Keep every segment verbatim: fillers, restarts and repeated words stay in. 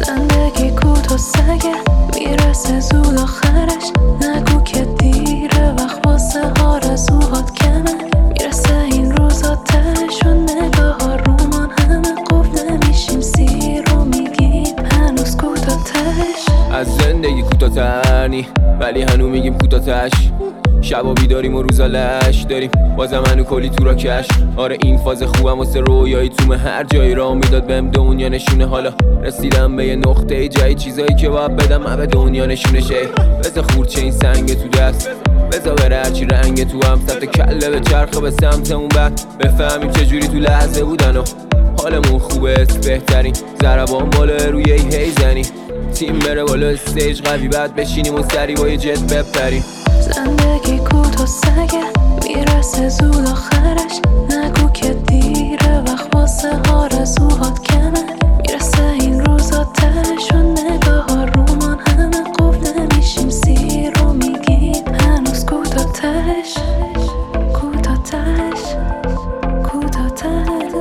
زندگی کوتاه سگه میرسه زود آخرش. نگو که دیره وقت واسه آرزوهات کمه. میرسه این روزا تهش و نگاه ها رومان همه قفل نمیشیم سیر رو میگیم هنوز کوتاه تهش. از زندگی کوتاه ترنی ولی هنو میگیم کوتاه تش. شبا بیداریم و روزا لش داریم بازم هنو کلی تو را کش. آره این فاز خوبم واسه رویایی تومه هر جایی را میداد بهم دنیا نشونه. حالا رسیدم به یه نقطه جایی چیزایی که باید بدم من به دنیا نشونه شه. بزا خورچه این سنگ تو دست بزا بره هرچی رنگ تو هم سمت کله به چرخه به سمت اون بعد بفهمیم چجوری تو لحظه بودن و حالمون خوبه است بهترین ضربان بالا روی ای هی زنی. تیم بره بالا استیج قوی بعد بشینیم و سری با یه جت بپریم. زندگی کوتاه سگه میرسه زود آخرش. نگو که دیره وقت واسه آرزوهات کمه. میرسه این روزا تهش و نگاه ها رومان همه قفل نمیشیم سیر رو میگیم هنوز کوتاه تهش. کوتاه تهش کوتاه تهش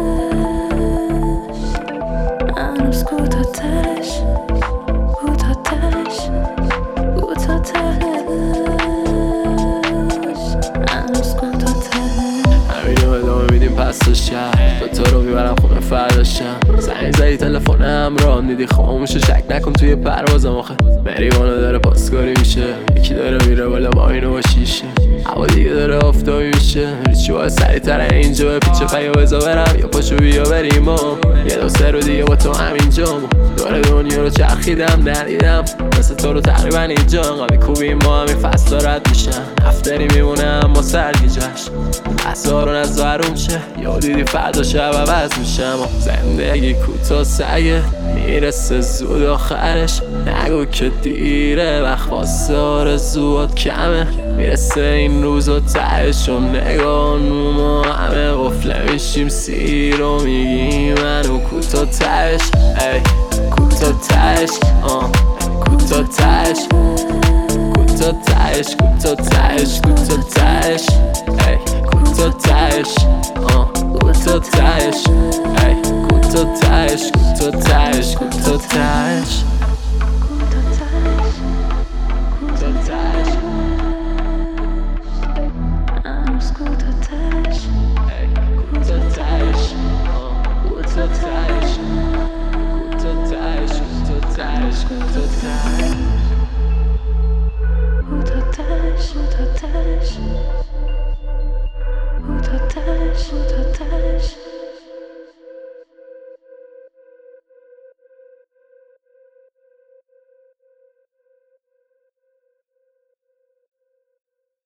هنوز کوتاه تهش. کوتاه تهش کوتاه تهش پس شهر دوتا رو میبرم خونه فرداشم. زنگ زدی تلفنم را دیدی خاموشه شک نکن توی پروازم. آخه مریوانو داره پاسکاری میشه یکی داره میره بالا با اینو با شیشه. هوا دیگه داره آفتابی میشه هیچی باید سریع تره اینجا به پیچه پیا بزا برم یا پاشو بیا بریم و یه دو سه رو دیگه با تو همینجام. دور دنیا رو چرخیدم ندیدم مثل تو رو تقریبا اینجا. قامی کوبیم ما همین فصل رد میشن هفتری میمونه اما سرگی جشن. احضارون از ورون شه یا دیدی فردا شب عوض میشم. زندگی کوتاه سگه میرسه زود آخرش. نگو که دیره وقت واسه آرزوهات کمه. میرسه این روزا تهش و نگاه ما همه قفله میشیم سیر رو میگیم منو کوتاه تهش. ای کوتاه تهش آه کوتاه تهش کوتاه تهش کوتاه تهش کوتاه تهش ای کوتاه تهش آه کوتاه تهش ای کوتاه تهش کوتاه تهش کوتاه تهش Who